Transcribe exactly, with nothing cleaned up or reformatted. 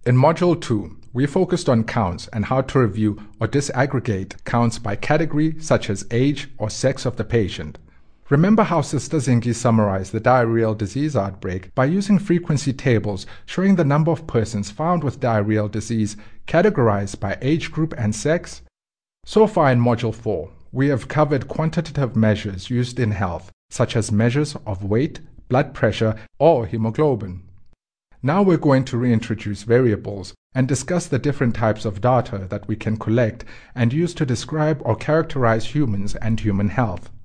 In Module two, we focused on counts and how to review or disaggregate counts by category such as age or sex of the patient. Remember how Sister Zingi summarized the diarrheal disease outbreak by using frequency tables showing the number of persons found with diarrheal disease categorized by age group and sex? So far in Module four, we have covered quantitative measures used in health, such as measures of weight, blood pressure, or hemoglobin. Now we're going to reintroduce variables and discuss the different types of data that we can collect and use to describe or characterize humans and human health.